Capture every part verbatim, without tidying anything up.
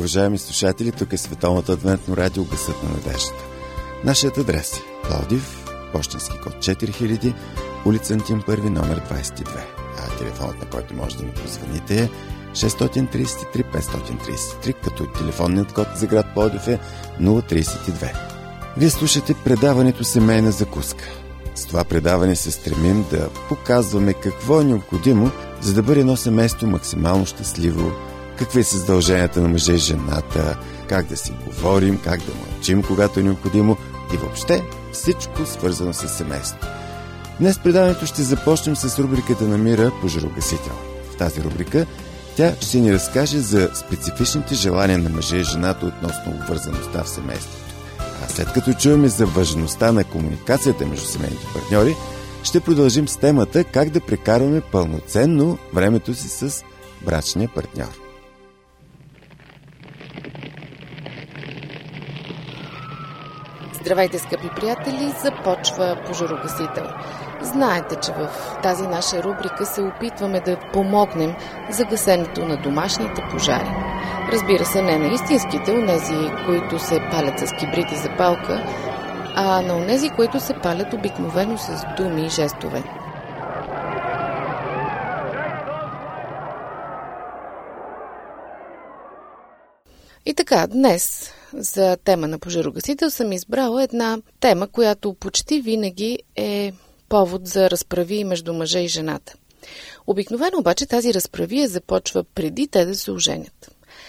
уважаеми слушатели, тук е Световното адвентно радио Гласът на надеждата. Нашият адрес е Пловдив, пощенски код четири хиляди, улица Антим първи, номер двадесет и две. А телефонът, на който може да ми позвоните, е шест три три пет три три, като телефонният код за град Пловдив е нула три две. Вие слушате предаването Семейна закуска. С това предаване се стремим да показваме какво е необходимо, за да бъде едно семейство максимално щастливо, какви са задълженията на мъжа и жената, как да си говорим, как да мълчим, когато е необходимо и въобще всичко свързано с семейството. Днес предаването ще започнем с рубриката на Мира Пожарогасител. В тази рубрика тя ще ни разкаже за специфичните желания на мъжа и жената относно обвързаността в семейството. А след като чуем за важността на комуникацията между семейните партньори, ще продължим с темата как да прекарваме пълноценно времето си с брачния партньор. Здравейте, скъпи приятели! Започва Пожарогасител. Знаете, че в тази наша рубрика се опитваме да помогнем за гасенето на домашните пожари. Разбира се, не на истинските, онези, които се палят с кибрид и запалка, а на онези, които се палят обикновено с думи и жестове. И така, днес за тема на Пожарогасител съм избрала една тема, която почти винаги е повод за разправи между мъжа и жената. Обикновено обаче тази разправия започва преди те да се оженят.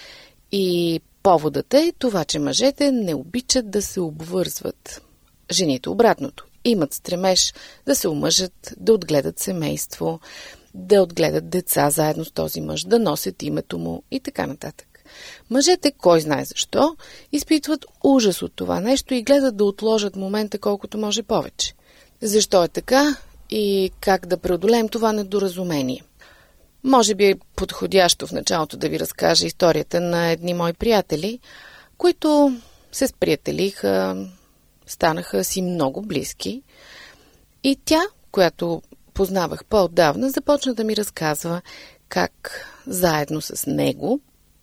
И поводът е това, че мъжете не обичат да се обвързват. Жените обратното. Имат стремеж да се омъжат, да отгледат семейство, да отгледат деца заедно с този мъж, да носят името му и така нататък. Мъжете, кой знае защо, изпитват ужас от това нещо и гледат да отложат момента колкото може повече. Защо е така и как да преодолеем това недоразумение? Може би е подходящо в началото да ви разкажа историята на едни мои приятели, които се сприятелиха, станаха си много близки и тя, която познавах по-отдавна, започна да ми разказва как заедно с него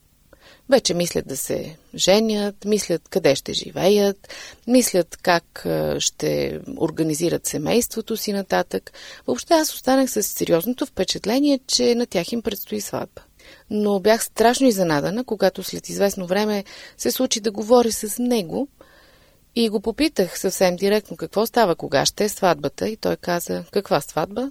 вече мислят да се женят, мислят къде ще живеят, мислят как ще организират семейството си нататък. Въобще аз останах с сериозното впечатление, че на тях им предстои сватба. Но бях страшно изненадана, когато след известно време се случи да говори с него и го попитах съвсем директно какво става, кога ще е сватбата, и той каза: каква сватба?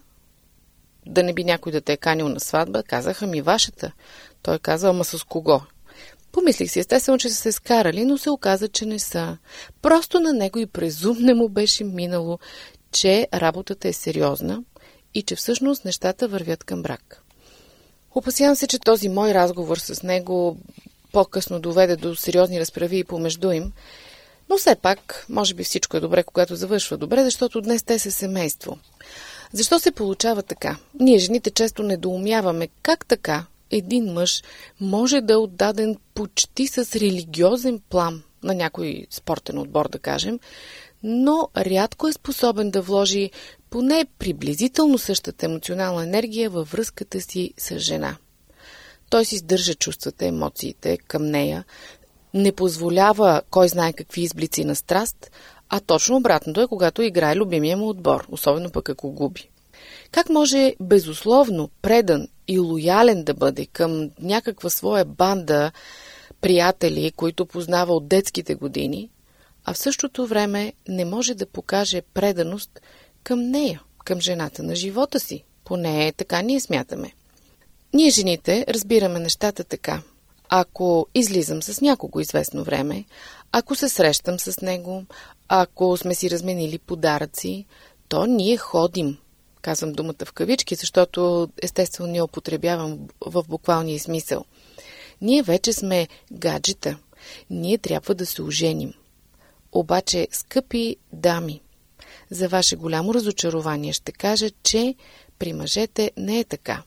Да не би някой да те е канил на сватба? Казаха ми вашата. Той каза: ама с кого? Помислих си естествено, че са се скарали, но се оказа, че не са. Просто на него и през ум не му беше минало, че работата е сериозна и че всъщност нещата вървят към брак. Опасявам се, че този мой разговор с него по-късно доведе до сериозни разправи и помежду им, но все пак, може би всичко е добре, когато завършва добре, защото днес те са семейство. Защо се получава така? Ние, жените, често недоумяваме как така един мъж може да е отдаден почти с религиозен плам на някой спортен отбор, да кажем, но рядко е способен да вложи поне приблизително същата емоционална енергия във връзката си с жена. Той си сдържа чувствата, емоциите към нея, не позволява кой знае какви изблици на страст, а точно обратното е, когато играе любимия му отбор, особено пък ако губи. Как може безусловно предан и лоялен да бъде към някаква своя банда приятели, които познава от детските години, а в същото време не може да покаже преданост към нея, към жената на живота си? Поне така ние смятаме. Ние, жените, разбираме нещата така. Ако излизам с някого известно време, ако се срещам с него, ако сме си разменили подаръци, то ние ходим. Казвам думата в кавички, защото естествено не употребявам в буквалния смисъл. Ние вече сме гаджета. Ние трябва да се оженим. Обаче, скъпи дами, за ваше голямо разочарование ще кажа, че при мъжете не е така.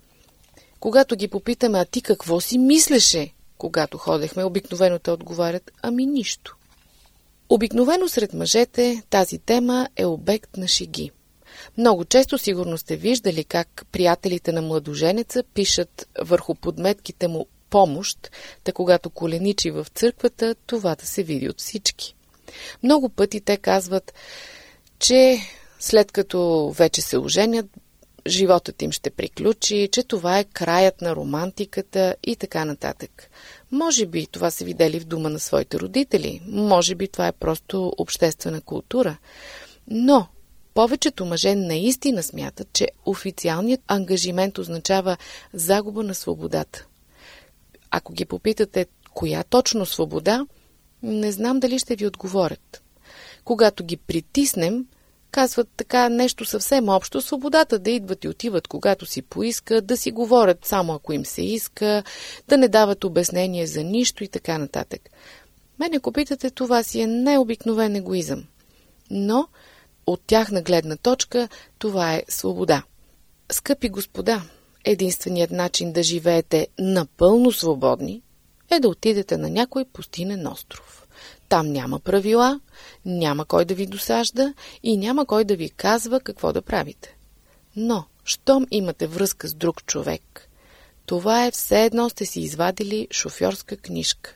Когато ги попитаме: а ти какво си мислеше, когато ходехме, обикновено те отговарят: ами нищо. Обикновено сред мъжете тази тема е обект на шеги. Много често сигурно сте виждали как приятелите на младоженеца пишат върху подметките му помощ, та когато коленичи в църквата, това да се види от всички. Много пъти те казват, че след като вече се оженят, животът им ще приключи, че това е краят на романтиката и така нататък. Може би това са видели в дома на своите родители, може би това е просто обществена култура, но повечето мъже наистина смятат, че официалният ангажимент означава загуба на свободата. Ако ги попитате коя точно свобода, не знам дали ще ви отговорят. Когато ги притиснем, казват така нещо съвсем общо, свободата да идват и отиват когато си поиска, да си говорят само ако им се иска, да не дават обяснение за нищо и така нататък. Мене, ако питате, това си е най-обикновен егоизъм. Но от тяхна гледна точка това е свобода. Скъпи господа, единственият начин да живеете напълно свободни е да отидете на някой пустинен остров. Там няма правила, няма кой да ви досажда и няма кой да ви казва какво да правите. Но, щом имате връзка с друг човек, това е все едно сте си извадили шофьорска книжка.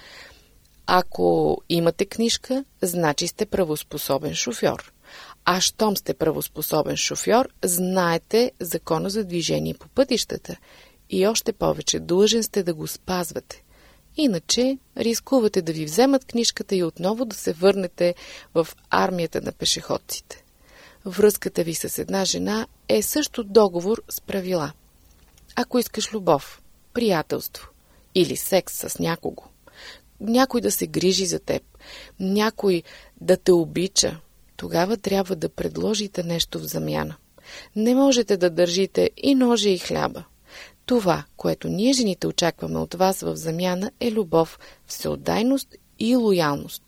Ако имате книжка, значи сте правоспособен шофьор. А щом сте правоспособен шофьор, знаете закона за движение по пътищата и още повече длъжен сте да го спазвате. Иначе рискувате да ви вземат книжката и отново да се върнете в армията на пешеходците. Връзката ви с една жена е също договор с правила. Ако искаш любов, приятелство или секс с някого, някой да се грижи за теб, някой да те обича, тогава трябва да предложите нещо в замяна. Не можете да държите и ножа и хляба. Това, което ние жените очакваме от вас в замяна, е любов, всеотдайност и лоялност.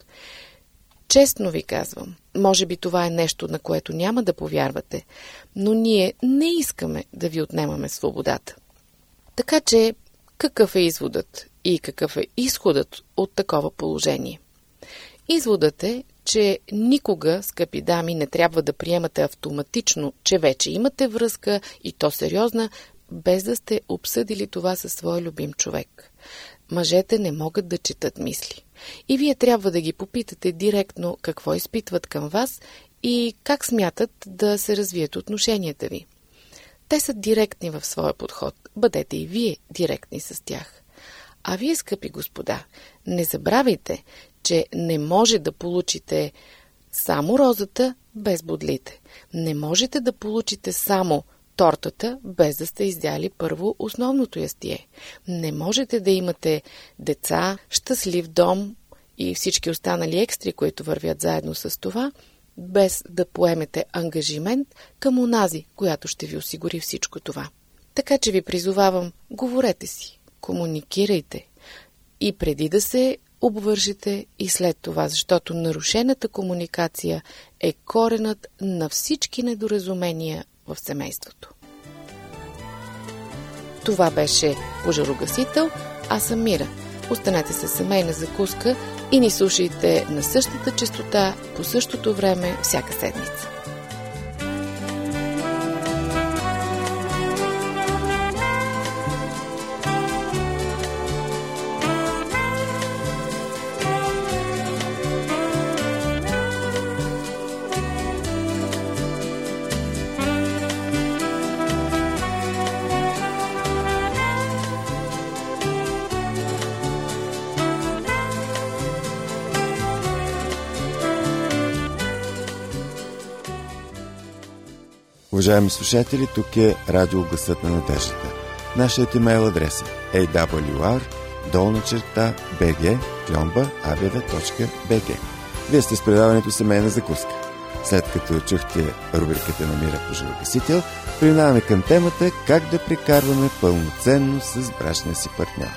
Честно ви казвам, може би това е нещо, на което няма да повярвате, но ние не искаме да ви отнемаме свободата. Така че, какъв е изводът и какъв е изходът от такова положение? Изводът е, че никога, скъпи дами, не трябва да приемате автоматично, че вече имате връзка и то сериозна, без да сте обсъдили това със своя любим човек. Мъжете не могат да четат мисли. И вие трябва да ги попитате директно какво изпитват към вас и как смятат да се развият отношенията ви. Те са директни в своя подход. Бъдете и вие директни с тях. А вие, скъпи господа, не забравяйте, че не може да получите само розата без бодлите. Не можете да получите само тортата, без да сте изяли първо основното ястие. Не можете да имате деца, щастлив дом и всички останали екстри, които вървят заедно с това, без да поемете ангажимент към онази, която ще ви осигури всичко това. Така че ви призовавам, говорете си, комуникирайте и преди да се обвържете и след това, защото нарушената комуникация е коренът на всички недоразумения в семейството. Това беше Пожарогасител, аз съм Мира. Останете се семейна закуска и ни слушайте на същата честота, по същото време, всяка седмица. Уважаеми слушатели, тук е Радио Гласът на надеждата. Нашият имейл адрес е ей дабъл ю ар долна черта би джи кльомба а бе ве точка би джи. Вие сте с предаването Семейна закуска. След като чухте рубриката на Мира Пожарогасител, преминаваме към темата как да прекарваме пълноценно с брачния си партньор.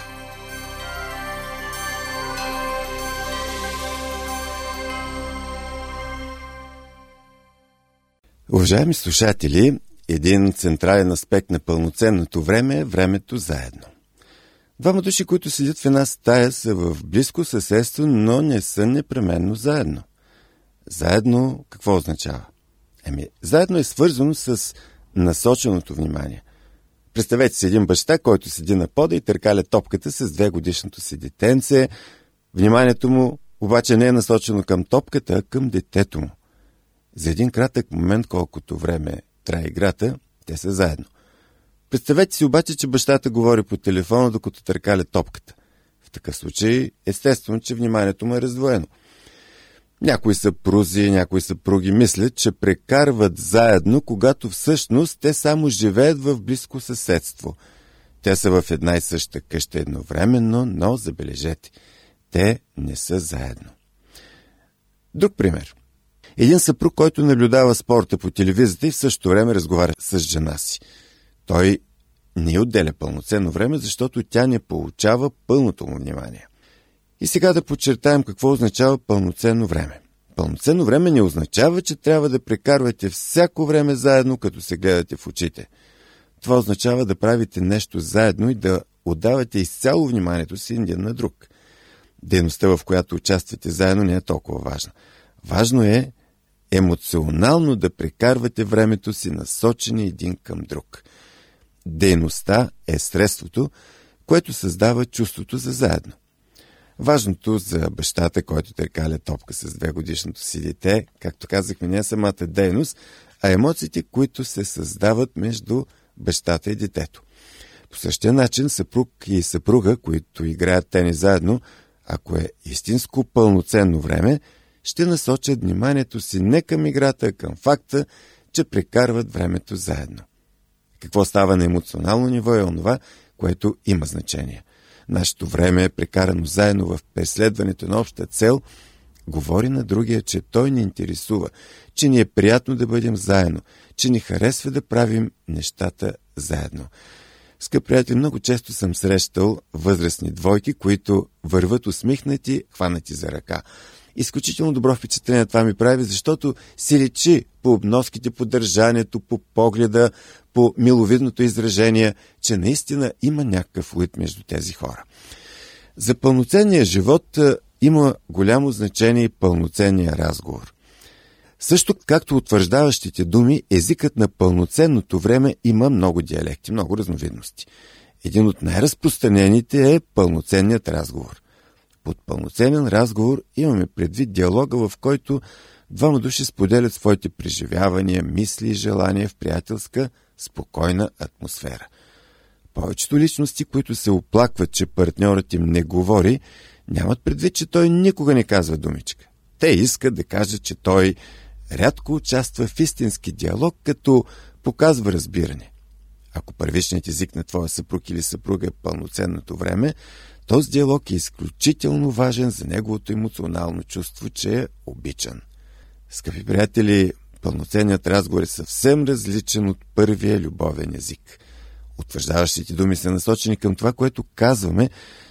Уважаеми слушатели, един централен аспект на пълноценното време е времето заедно. Двама души, които седят в една стая, са в близко съседство, но не са непременно заедно. Заедно какво означава? Еми, заедно е свързано с насоченото внимание. Представете си един баща, който седи на пода и търкаля топката с двегодишното си детенце. Вниманието му обаче не е насочено към топката, а към детето му. За един кратък момент, колкото време трае играта, те са заедно. Представете си обаче, че бащата говори по телефона, докато търкаля топката. В такъв случай, естествено, че вниманието му е раздвоено. Някои съпрузи, някои съпруги мислят, че прекарват заедно, когато всъщност те само живеят в близко съседство. Те са в една и съща къща едновременно, но забележете, те не са заедно. Друг пример. Един съпруг, който наблюдава спорта по телевизията и в същото време разговаря с жена си. Той не отделя пълноценно време, защото тя не получава пълното му внимание. И сега да подчертаем какво означава пълноценно време. Пълноценно време не означава, че трябва да прекарвате всяко време заедно, като се гледате в очите. Това означава да правите нещо заедно и да отдавате изцяло вниманието си един на друг. Дейността, в която участвате заедно, не е толкова важна. Важно е емоционално да прекарвате времето си насочени един към друг. Дейността е средството, което създава чувството за заедно. Важното за бащата, който търкаля топка с двегодишното си дете, както казахме, не е самата дейност, а емоциите, които се създават между бащата и детето. По същия начин съпруг и съпруга, които играят тенис заедно, ако е истинско пълноценно време, ще насочат вниманието си не към играта, а към факта, че прекарват времето заедно. Какво става на емоционално ниво е онова, което има значение. Нашето време е прекарано заедно в преследването на обща цел, говори на другия, че той ни интересува, че ни е приятно да бъдем заедно, че ни харесва да правим нещата заедно. Скъпи приятели, много често съм срещал възрастни двойки, които върват усмихнати, хванати за ръка. Изключително добро впечатление това ми прави, защото си личи по обноските, по държанието, по погледа, по миловидното изражение, че наистина има някакъв уит между тези хора. За пълноценния живот има голямо значение и пълноценния разговор. Също както утвърждаващите думи, езикът на пълноценното време има много диалекти, много разновидности. Един от най-разпространените е пълноценният разговор. Под пълноценен разговор имаме предвид диалога, в който двама души споделят своите преживявания, мисли и желания в приятелска, спокойна атмосфера. Повечето личности, които се оплакват, че партньорът им не говори, нямат предвид, че той никога не казва думичка. Те искат да кажат, че той рядко участва в истински диалог, като показва разбиране. Ако първичният език на твоя съпруг или съпруга е пълноценното време, този диалог е изключително важен за неговото емоционално чувство, че е обичан. Скъпи приятели, пълноценният разговор е съвсем различен от първия любовен език. Утвърждаващите думи са насочени към това, което казваме,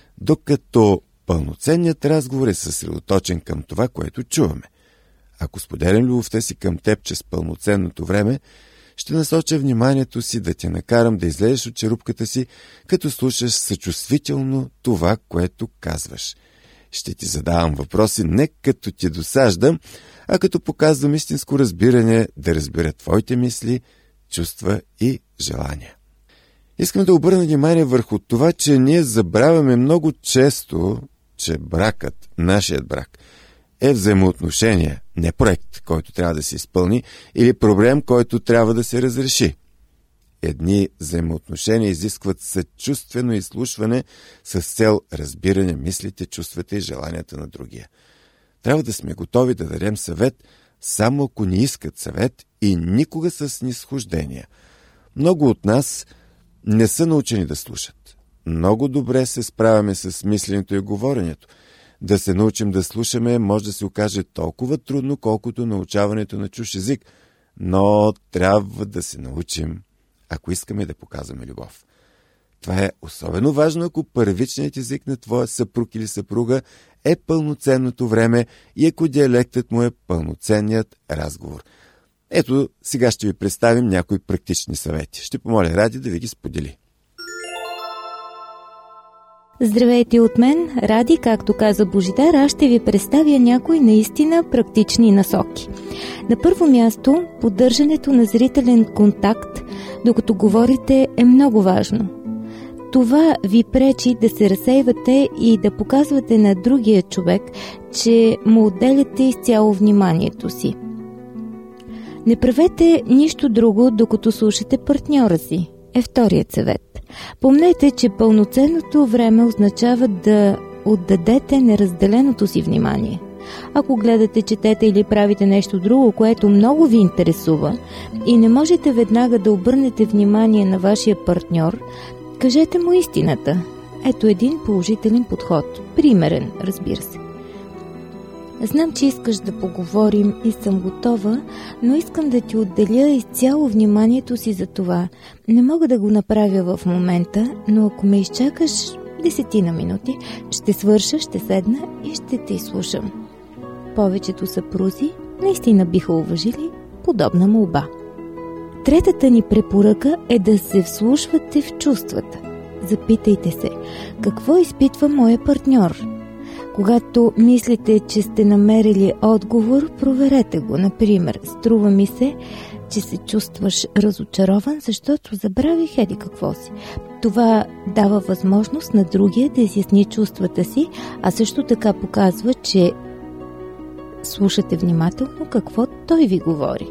докато пълноценният разговор е съсредоточен към това, което чуваме. Ако споделям любовта си към теб чрез пълноценното време, ще насоча вниманието си да те накарам да излезеш от черупката си, като слушаш съчувствително това, което казваш. Ще ти задавам въпроси не като ти досаждам, а като показвам истинско разбиране да разбера твоите мисли, чувства и желания. Искам да обърна внимание върху това, че ние забравяме много често, че бракът, нашият брак, е взаимоотношение, не проект, който трябва да се изпълни, или проблем, който трябва да се разреши. Едни взаимоотношения изискват съчувствено изслушване с цел разбиране мислите, чувствата и желанията на другия. Трябва да сме готови да дадем съвет, само ако ни искат съвет и никога с снисхождение. Много от нас не са научени да слушат. Много добре се справяме с мисленето и говоренето. Да се научим да слушаме може да се окаже толкова трудно, колкото научаването на чужд език, но трябва да се научим, ако искаме да показваме любов. Това е особено важно, ако първичният език на твоя съпруг или съпруга е пълноценното време и ако диалектът му е пълноценният разговор. Ето, сега ще ви представим някои практични съвети. Ще помоля Ради да ви ги сподели. Здравейте от мен, Ради, както каза Божидар, аз ще ви представя някои наистина практични насоки. На първо място, поддържането на зрителен контакт, докато говорите, е много важно. Това ви пречи да се разсейвате и да показвате на другия човек, че му отделяте изцяло вниманието си. Не правете нищо друго, докато слушате партньора си, е вторият съвет. Помнете, че пълноценното време означава да отдадете неразделеното си внимание. Ако гледате, четете или правите нещо друго, което много ви интересува и не можете веднага да обърнете внимание на вашия партньор, кажете му истината. Ето един положителен подход. Примерен, разбира се. Знам, че искаш да поговорим и съм готова, но искам да ти отделя изцяло вниманието си за това. Не мога да го направя в момента, но ако ме изчакаш десетина минути, ще свърша, ще седна и ще те изслушам. Повечето съпрузи наистина биха уважили подобна молба. Третата ни препоръка е да се вслушвате в чувствата. Запитайте се, какво изпитва моя партньор? Когато мислите, че сте намерили отговор, проверете го. Например, струва ми се, че се чувстваш разочарован, защото забравих еди какво си. Това дава възможност на другия да изясни чувствата си, а също така показва, че слушате внимателно какво той ви говори.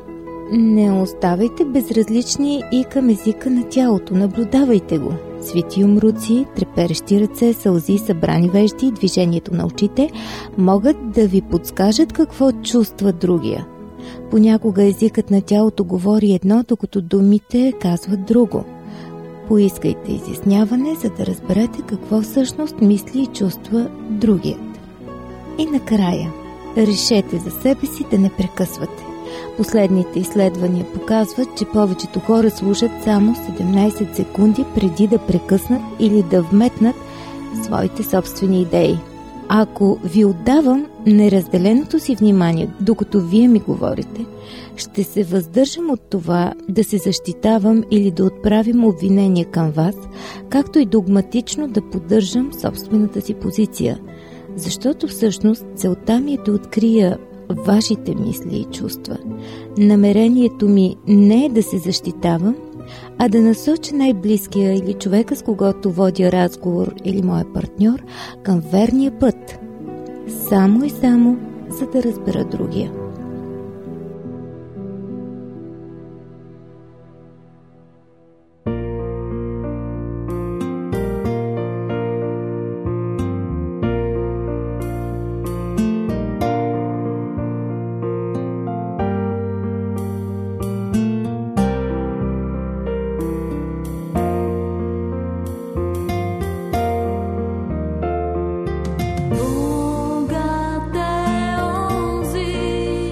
Не оставайте безразлични и към езика на тялото, наблюдавайте го. Свети умруци, треперещи ръце, сълзи, събрани вежди и движението на очите могат да ви подскажат какво чувства другия. Понякога езикът на тялото говори едно, докато думите казват друго. Поискайте изясняване, за да разберете какво всъщност мисли и чувства другият. И накрая, решете за себе си да не прекъсвате. Последните изследвания показват, че повечето хора слушат само седемнайсет секунди преди да прекъснат или да вметнат своите собствени идеи. Ако ви отдавам неразделеното си внимание, докато вие ми говорите, ще се въздържам от това да се защитавам или да отправим обвинения към вас, както и догматично да поддържам собствената си позиция. Защото всъщност целта ми е да открия вашите мисли и чувства. Намерението ми не е да се защитавам, а да насоча най-близкия или човека, с когото водя разговор, или моя партньор, към верния път. Само и само, за да разбера другия. Богът е онзи,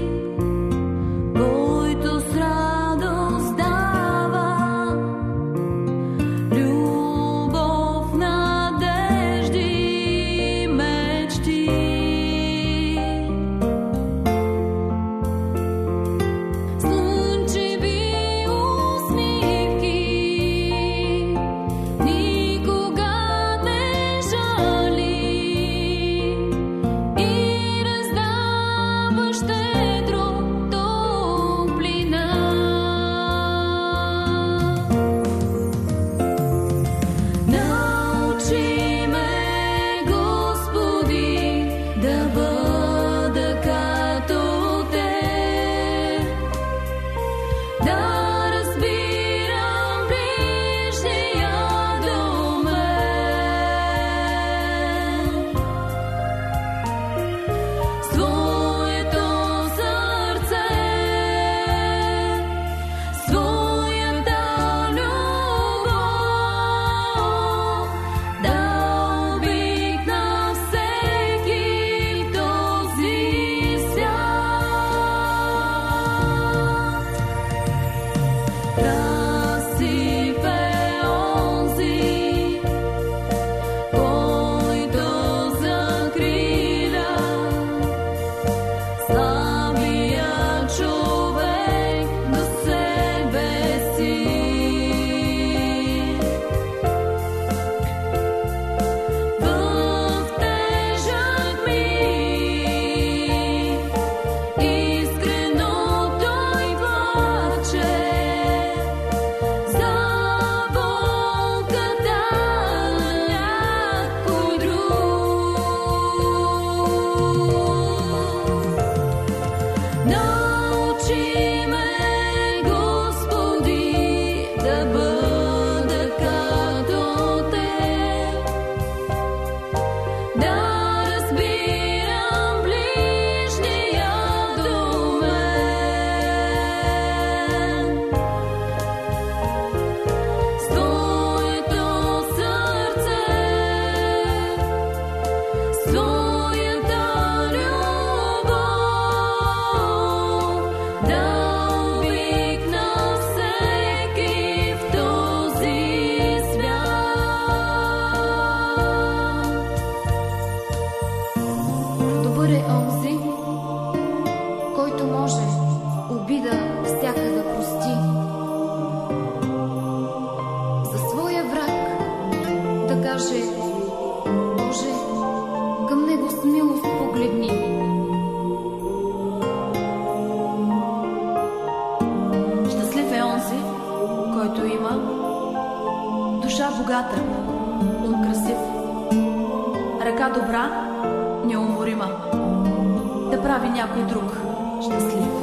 Богата, ум красив, ръка добра, неуморима, да прави някой друг щастлив.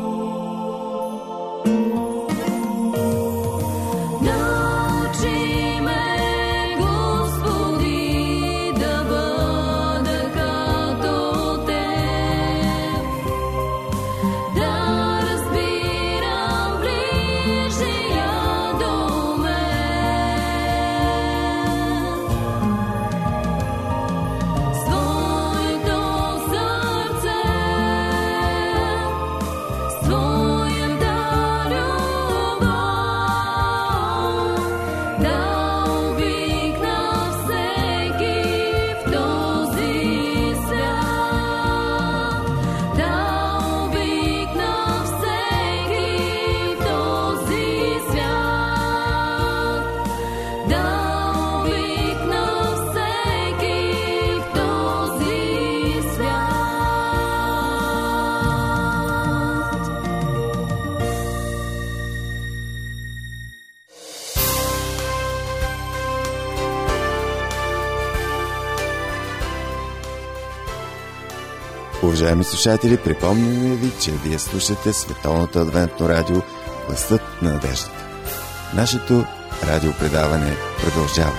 Уважаеми слушатели, припомняме ви, че вие слушате Световното адвентно радио Гласът на надеждата. Нашето радиопредаване продължава.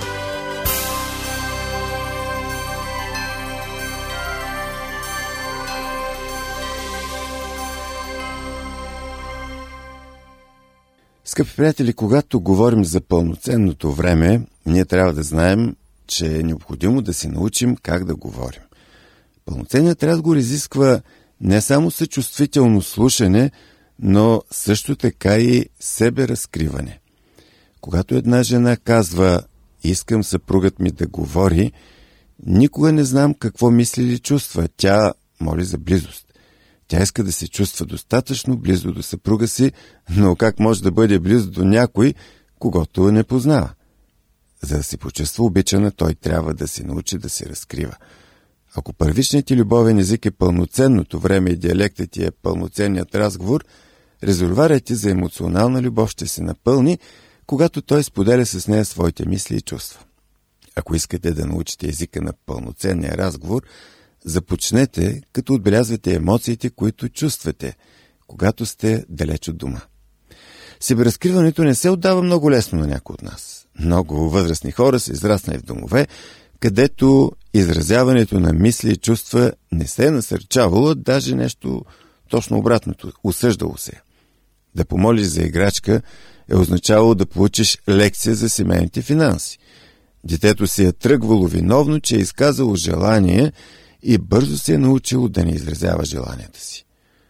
Скъпи приятели, когато говорим за пълноценното време, ние трябва да знаем, че е необходимо да се научим как да говорим. Пълноценният разговор изисква не само съчувствително слушане, но също така и себеразкриване. Когато една жена казва «Искам съпругът ми да говори», никога не знам какво мисли или чувства. Тя моли за близост. Тя иска да се чувства достатъчно близо до съпруга си, но как може да бъде близо до някой, когото не познава? За да се почувства обичана, той трябва да се научи да се разкрива. Ако първичният ти любовен език е пълноценното време и диалектът ти е пълноценният разговор, резервуарът ти за емоционална любов ще се напълни, когато той споделя с нея своите мисли и чувства. Ако искате да научите езика на пълноценния разговор, започнете, като отбелязвате емоциите, които чувствате, когато сте далеч от дома. Себеразкриването не се отдава много лесно на някой от нас. Много възрастни хора са израснали в домове, където изразяването на мисли и чувства не се е насърчавало, даже нещо точно обратното, осъждало се. Да помолиш за играчка е означавало да получиш лекция за семейните финанси. Детето си е тръгвало виновно, че е изказало желание и бързо се е научило да не изразява желанията си.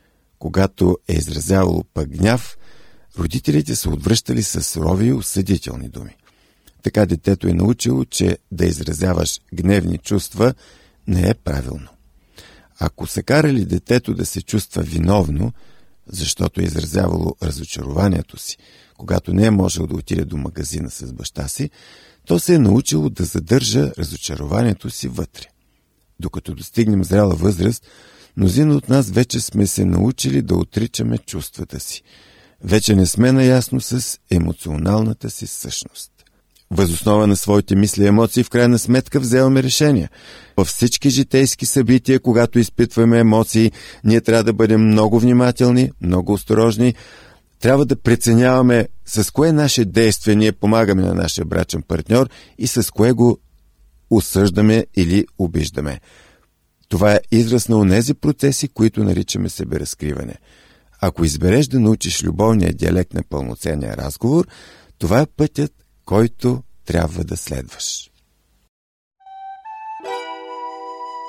Когато е изразявало пък гняв, родителите са отвръщали с сурови и осъдителни думи. Така детето е научило, че да изразяваш гневни чувства не е правилно. Ако са карали детето да се чувства виновно, защото е изразявало разочарованието си, когато не е можел да отиде до магазина с баща си, то се е научило да задържа разочарованието си вътре. Докато достигнем зряла възраст, мнозина от нас вече сме се научили да отричаме чувствата си. Вече не сме наясно с емоционалната си същност. Въз основа на своите мисли и емоции в крайна сметка вземаме решения. Във всички житейски събития, когато изпитваме емоции, ние трябва да бъдем много внимателни, много осторожни. Трябва да преценяваме с кое наше действие ние помагаме на нашия брачен партньор и с кое го осъждаме или обиждаме. Това е израз на онези процеси, които наричаме себеразкриване. Ако избереш да научиш любовния диалект на пълноценния разговор, това е пътят, който трябва да следваш.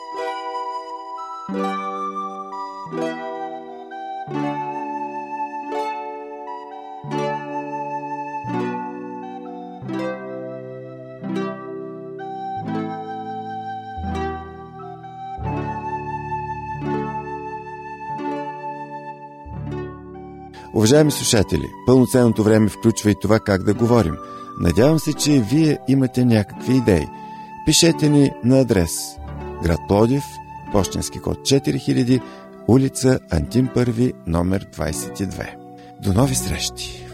Уважаеми слушатели, пълноценното време включва и това как да говорим. Надявам се, че вие имате някакви идеи. Пишете ни на адрес: град Пловдив, пощенски код четири хиляди, улица Антим първи, номер двадесет и две. До нови срещи!